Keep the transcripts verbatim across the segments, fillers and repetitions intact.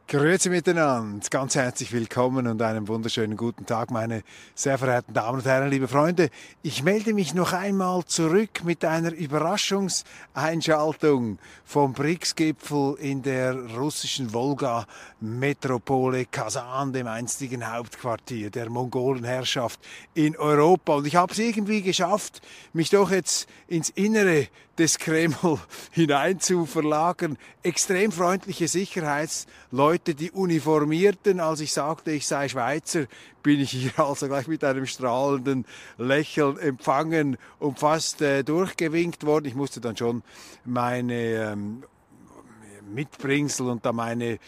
Grüezi miteinander, ganz herzlich willkommen und einen wunderschönen guten Tag, meine sehr verehrten Damen und Herren, liebe Freunde. Ich melde mich noch einmal zurück mit einer Überraschungseinschaltung vom B R I C S-Gipfel in der russischen Wolga-Metropole Kasan, dem einstigen Hauptquartier der Mongolenherrschaft in Europa. Und ich habe es irgendwie geschafft, mich doch jetzt ins Innere des Kreml hinein zu verlagern. Extrem freundliche Sicherheitsleute, die Uniformierten. Als ich sagte, ich sei Schweizer, bin ich hier also gleich mit einem strahlenden Lächeln empfangen und fast äh, durchgewinkt worden. Ich musste dann schon meine ähm, Mitbringsel und da meine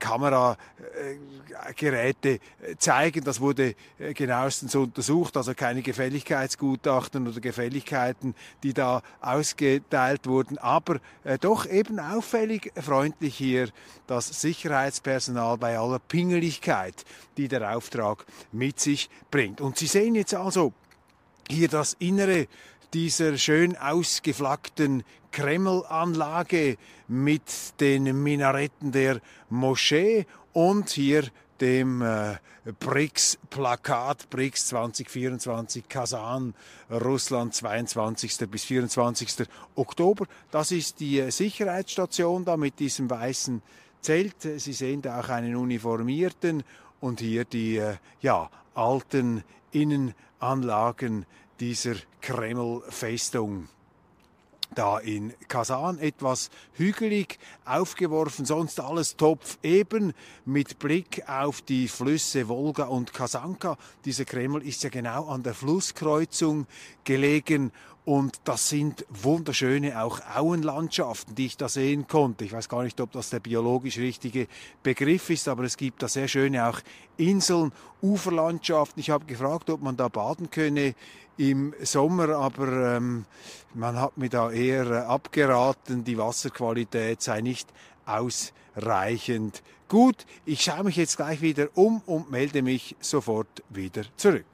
Kamerageräte zeigen. Das wurde genauestens untersucht, also keine Gefälligkeitsgutachten oder Gefälligkeiten, die da ausgeteilt wurden, aber äh, doch eben auffällig freundlich hier das Sicherheitspersonal bei aller Pingeligkeit, die der Auftrag mit sich bringt. Und Sie sehen jetzt also hier das Innere dieser schön ausgeflaggten Kreml-Anlage mit den Minaretten der Moschee und hier dem äh, B R I C S-Plakat, B R I C S zwanzig vierundzwanzig, Kasan, Russland, zweiundzwanzigsten bis vierundzwanzigsten Oktober. Das ist die äh, Sicherheitsstation da mit diesem weißen Zelt. Sie sehen da auch einen Uniformierten und hier die äh, ja, alten Innenanlagen dieser Kreml-Festung. Da in Kasan etwas hügelig aufgeworfen, sonst alles topfeben mit Blick auf die Flüsse Wolga und Kasanka. Dieser Kreml ist ja genau an der Flusskreuzung gelegen und das sind wunderschöne auch Auenlandschaften, die ich da sehen konnte. Ich weiß gar nicht, ob das der biologisch richtige Begriff ist, aber es gibt da sehr schöne auch Inseln, Uferlandschaften. Ich habe gefragt, ob man da baden könne im Sommer, aber ähm, man hat mir da eher äh, abgeraten, die Wasserqualität sei nicht ausreichend gut. Ich schaue mich jetzt gleich wieder um und melde mich sofort wieder zurück.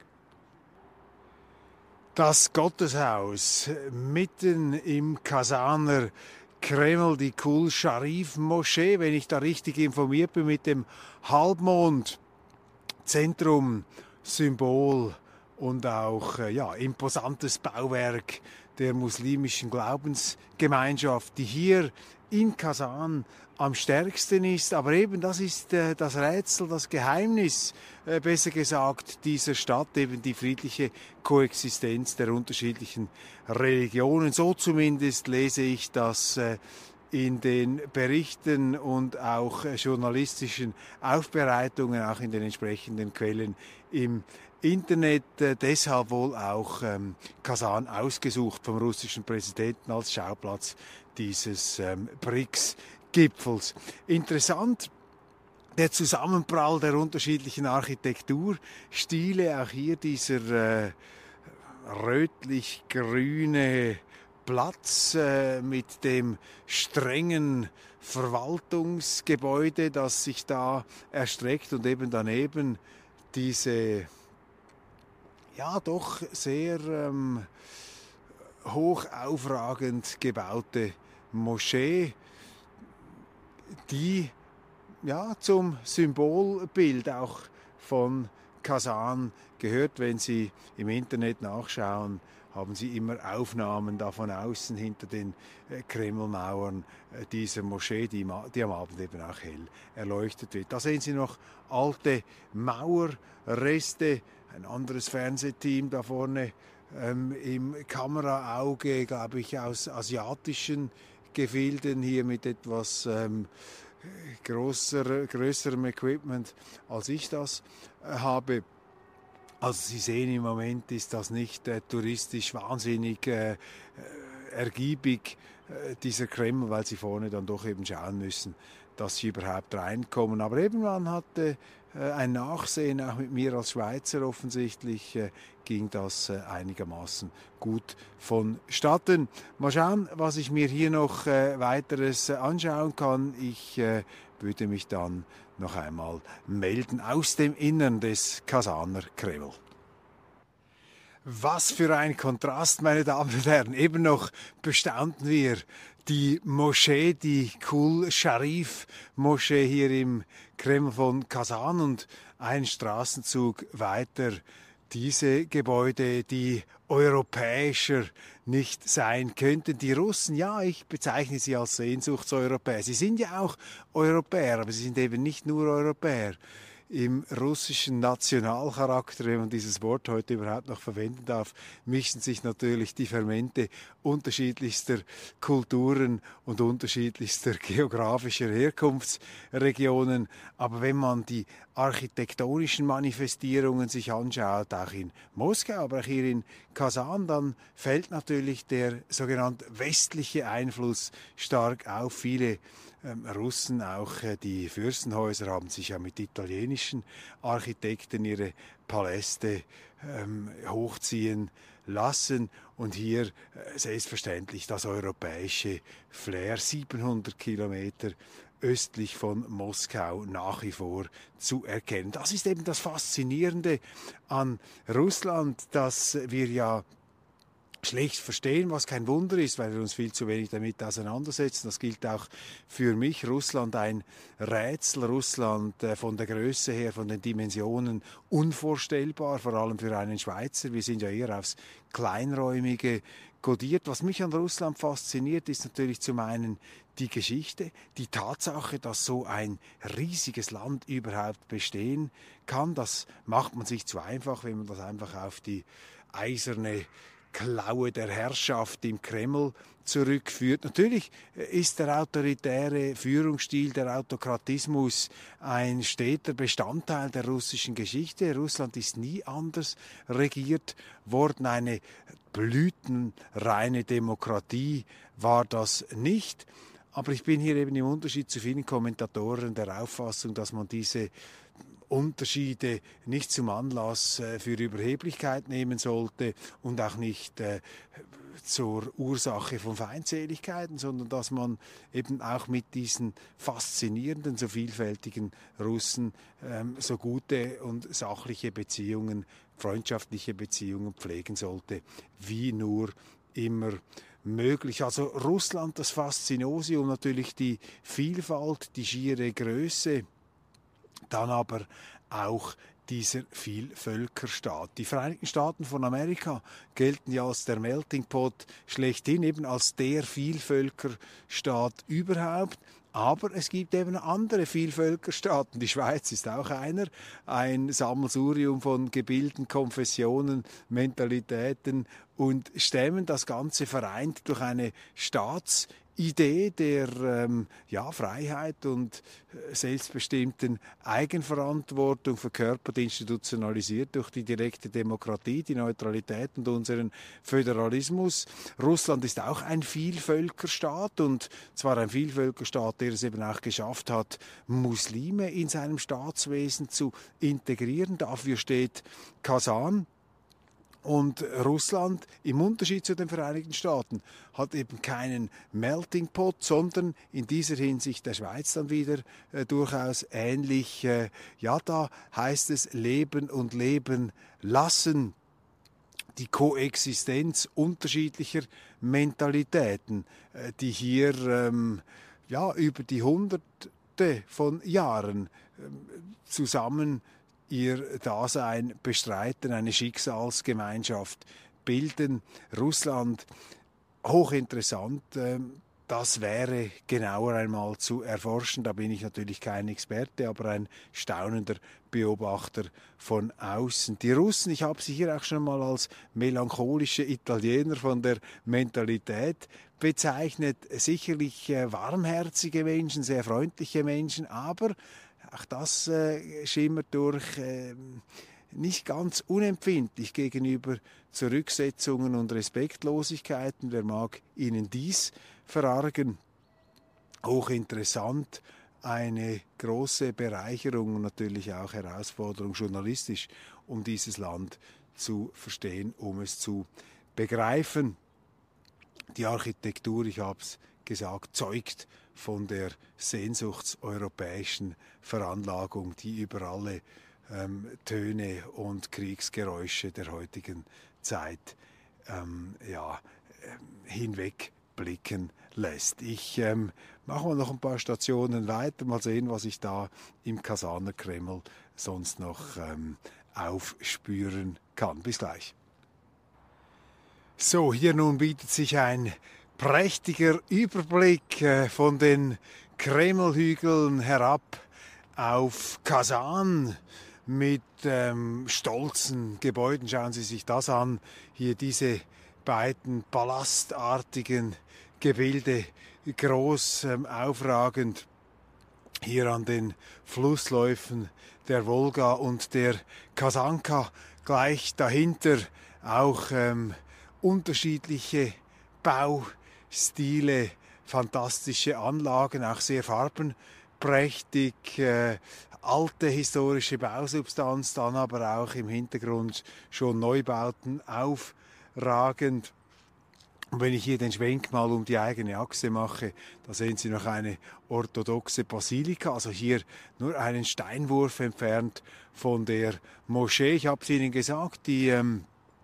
Das Gotteshaus mitten im Kasaner Kreml, die Kul Sharif Moschee, wenn ich da richtig informiert bin, mit dem Halbmond, Zentrum, Symbol und auch äh, ja, imposantes Bauwerk der muslimischen Glaubensgemeinschaft, die hier in Kasan am stärksten ist. Aber eben das ist äh, das Rätsel, das Geheimnis, äh, besser gesagt, dieser Stadt, eben die friedliche Koexistenz der unterschiedlichen Religionen. So zumindest lese ich das äh, in den Berichten und auch äh, journalistischen Aufbereitungen, auch in den entsprechenden Quellen im Internet, äh, deshalb wohl auch ähm, Kasan ausgesucht vom russischen Präsidenten als Schauplatz dieses ähm, B R I C S-Gipfels. Interessant, der Zusammenprall der unterschiedlichen Architekturstile, auch hier dieser äh, rötlich-grüne Platz äh, mit dem strengen Verwaltungsgebäude, das sich da erstreckt und eben daneben diese ja doch sehr ähm, hoch aufragend gebaute Moschee, die ja zum Symbolbild auch von Kasan gehört. Wenn Sie im Internet nachschauen, haben Sie immer Aufnahmen da von außen hinter den äh, Kremlmauern äh, dieser Moschee, die, die am Abend eben auch hell erleuchtet wird. Da sehen Sie noch alte Mauerreste, ein anderes Fernsehteam da vorne ähm, im Kameraauge, glaube ich, aus asiatischen Gefilden, hier mit etwas ähm, größer, größerem Equipment, als ich das äh, habe. Also Sie sehen, im Moment ist das nicht äh, touristisch wahnsinnig äh, ergiebig, äh, dieser Kreml, weil Sie vorne dann doch eben schauen müssen, dass Sie überhaupt reinkommen. Aber eben man hatte äh, ein Nachsehen, auch mit mir als Schweizer offensichtlich, äh, ging das äh, einigermaßen gut vonstatten. Mal schauen, was ich mir hier noch äh, weiteres äh, anschauen kann. Ich äh, würde mich dann noch einmal melden aus dem Innern des Kasaner Kreml. Was für ein Kontrast, meine Damen und Herren. Eben noch bestaunten wir die Moschee, die Kul Sharif Moschee hier im Kreml von Kasan und ein Straßenzug weiter diese Gebäude, die europäischer nicht sein könnten. Die Russen, ja, ich bezeichne sie als Sehnsuchtseuropäer. Sie sind ja auch Europäer, aber sie sind eben nicht nur Europäer. Im russischen Nationalcharakter, wenn man dieses Wort heute überhaupt noch verwenden darf, mischen sich natürlich die Fermente unterschiedlichster Kulturen und unterschiedlichster geografischer Herkunftsregionen. Aber wenn man die architektonischen Manifestierungen sich anschaut, auch in Moskau, aber auch hier in Kasan, dann fällt natürlich der sogenannte westliche Einfluss stark auf. Viele Ähm, Russen, auch äh, die Fürstenhäuser, haben sich ja mit italienischen Architekten ihre Paläste ähm, hochziehen lassen. Und hier äh, selbstverständlich das europäische Flair, siebenhundert Kilometer östlich von Moskau nach wie vor zu erkennen. Das ist eben das Faszinierende an Russland, dass wir ja schlecht verstehen, was kein Wunder ist, weil wir uns viel zu wenig damit auseinandersetzen. Das gilt auch für mich. Russland ein Rätsel. Russland äh, von der Größe her, von den Dimensionen unvorstellbar, vor allem für einen Schweizer. Wir sind ja eher aufs Kleinräumige kodiert. Was mich an Russland fasziniert, ist natürlich zum einen die Geschichte, die Tatsache, dass so ein riesiges Land überhaupt bestehen kann. Das macht man sich zu einfach, wenn man das einfach auf die eiserne Klaue der Herrschaft im Kreml zurückführt. Natürlich ist der autoritäre Führungsstil, der Autokratismus ein steter Bestandteil der russischen Geschichte. Russland ist nie anders regiert worden. Eine blütenreine Demokratie war das nicht. Aber ich bin hier eben im Unterschied zu vielen Kommentatoren der Auffassung, dass man diese Unterschiede nicht zum Anlass äh, für Überheblichkeit nehmen sollte und auch nicht äh, zur Ursache von Feindseligkeiten, sondern dass man eben auch mit diesen faszinierenden, so vielfältigen Russen ähm, so gute und sachliche Beziehungen, freundschaftliche Beziehungen pflegen sollte, wie nur immer möglich. Also Russland, das Faszinosium, natürlich die Vielfalt, die schiere Größe, dann aber auch dieser Vielvölkerstaat. Die Vereinigten Staaten von Amerika gelten ja als der Melting Pot schlechthin, eben als der Vielvölkerstaat überhaupt. Aber es gibt eben andere Vielvölkerstaaten. Die Schweiz ist auch einer, ein Sammelsurium von Gebilden, Konfessionen, Mentalitäten und Stämmen. Das Ganze vereint durch eine Staats- Idee der ähm, ja, Freiheit und äh, selbstbestimmten Eigenverantwortung, verkörpert, institutionalisiert durch die direkte Demokratie, die Neutralität und unseren Föderalismus. Russland ist auch ein Vielvölkerstaat und zwar ein Vielvölkerstaat, der es eben auch geschafft hat, Muslime in seinem Staatswesen zu integrieren. Dafür steht Kasan. Und Russland, im Unterschied zu den Vereinigten Staaten, hat eben keinen Melting Pot, sondern in dieser Hinsicht der Schweiz dann wieder äh, durchaus ähnlich. Äh, ja, da heißt es leben und leben lassen. Die Koexistenz unterschiedlicher Mentalitäten, äh, die hier ähm, ja, über die Hunderte von Jahren äh, zusammen ihr Dasein bestreiten, eine Schicksalsgemeinschaft bilden. Russland, hochinteressant, das wäre genauer einmal zu erforschen. Da bin ich natürlich kein Experte, aber ein staunender Beobachter von außen. Die Russen, ich habe sie hier auch schon mal als melancholische Italiener von der Mentalität bezeichnet. Sicherlich warmherzige Menschen, sehr freundliche Menschen, aber auch das äh, schimmert durch, äh, nicht ganz unempfindlich gegenüber Zurücksetzungen und Respektlosigkeiten. Wer mag Ihnen dies verargen? Hochinteressant, eine große Bereicherung und natürlich auch Herausforderung journalistisch, um dieses Land zu verstehen, um es zu begreifen. Die Architektur, ich habe es gesagt, zeugt von der sehnsuchtseuropäischen Veranlagung, die über alle ähm, Töne und Kriegsgeräusche der heutigen Zeit ähm, ja, hinwegblicken lässt. Ich ähm, mache mal noch ein paar Stationen weiter, mal sehen, was ich da im Kasaner Kreml sonst noch ähm, aufspüren kann. Bis gleich. So, hier nun bietet sich ein prächtiger Überblick äh, von den Kremlhügeln herab auf Kasan mit ähm, stolzen Gebäuden. Schauen Sie sich das an. Hier diese beiden palastartigen Gebilde, groß ähm, aufragend, hier an den Flussläufen der Wolga und der Kasanka. Gleich dahinter auch ähm, unterschiedliche Baustile, fantastische Anlagen, auch sehr farbenprächtig, äh, alte historische Bausubstanz, dann aber auch im Hintergrund schon Neubauten aufragend. Und wenn ich hier den Schwenk mal um die eigene Achse mache, da sehen Sie noch eine orthodoxe Basilika, also hier nur einen Steinwurf entfernt von der Moschee. Ich habe es Ihnen gesagt, die ähm,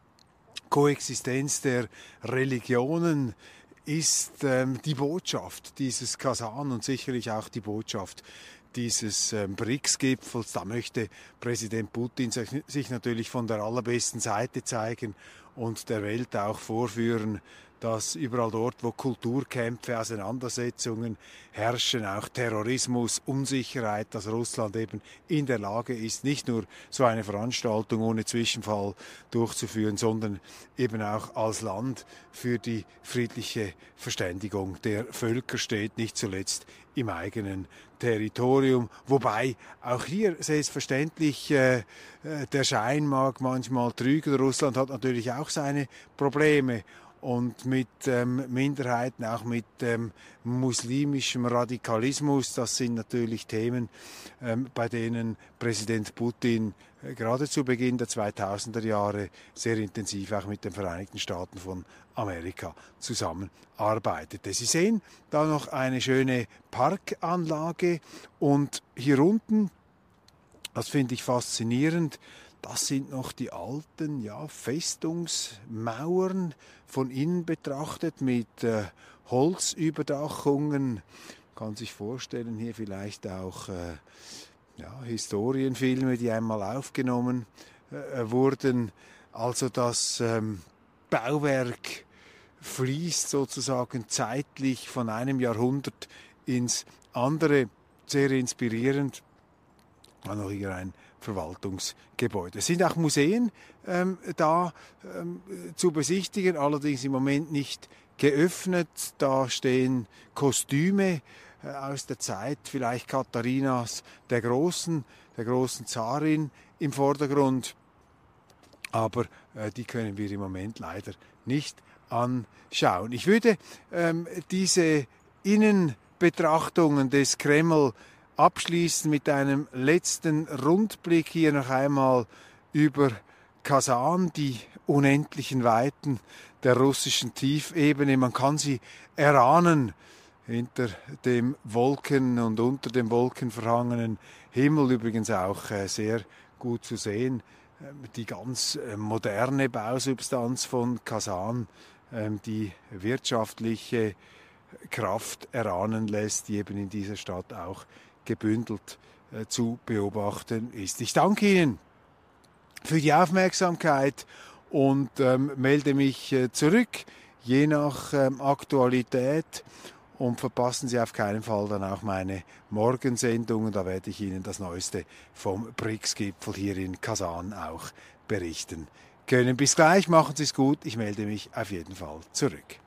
Koexistenz der Religionen ist ähm, die Botschaft dieses Kasan und sicherlich auch die Botschaft dieses ähm, B R I C S-Gipfels. Da möchte Präsident Putin sich, sich natürlich von der allerbesten Seite zeigen und der Welt auch vorführen, dass überall dort, wo Kulturkämpfe, Auseinandersetzungen herrschen, auch Terrorismus, Unsicherheit, dass Russland eben in der Lage ist, nicht nur so eine Veranstaltung ohne Zwischenfall durchzuführen, sondern eben auch als Land für die friedliche Verständigung der Völker steht, nicht zuletzt im eigenen Territorium. Wobei auch hier selbstverständlich äh, der Schein mag manchmal trügen. Russland hat natürlich auch seine Probleme. Und mit ähm, Minderheiten, auch mit ähm, muslimischem Radikalismus, das sind natürlich Themen, ähm, bei denen Präsident Putin äh, gerade zu Beginn der zweitausender Jahre sehr intensiv auch mit den Vereinigten Staaten von Amerika zusammenarbeitete. Sie sehen da noch eine schöne Parkanlage und hier unten, das finde ich faszinierend, das sind noch die alten ja, Festungsmauern von innen betrachtet mit äh, Holzüberdachungen. Man kann sich vorstellen, hier vielleicht auch äh, ja, Historienfilme, die einmal aufgenommen äh, wurden. Also das ähm, Bauwerk fließt sozusagen zeitlich von einem Jahrhundert ins andere. Sehr inspirierend. Dann noch hier ein Verwaltungsgebäude. Es sind auch Museen ähm, da ähm, zu besichtigen, allerdings im Moment nicht geöffnet. Da stehen Kostüme äh, aus der Zeit, vielleicht Katharinas der Großen, der großen Zarin im Vordergrund, aber äh, die können wir im Moment leider nicht anschauen. Ich würde ähm, diese Innenbetrachtungen des Kreml abschließen mit einem letzten Rundblick hier noch einmal über Kasan, die unendlichen Weiten der russischen Tiefebene. Man kann sie erahnen hinter dem Wolken und unter dem wolkenverhangenen Himmel, übrigens auch äh, sehr gut zu sehen. Äh, die ganz äh, moderne Bausubstanz von Kasan, äh, die wirtschaftliche Kraft erahnen lässt, die eben in dieser Stadt auch gebündelt äh, zu beobachten ist. Ich danke Ihnen für die Aufmerksamkeit und ähm, melde mich äh, zurück, je nach ähm, Aktualität, und verpassen Sie auf keinen Fall dann auch meine Morgensendungen. Da werde ich Ihnen das Neueste vom B R I C S-Gipfel hier in Kasan auch berichten können. Bis gleich, machen Sie es gut, ich melde mich auf jeden Fall zurück.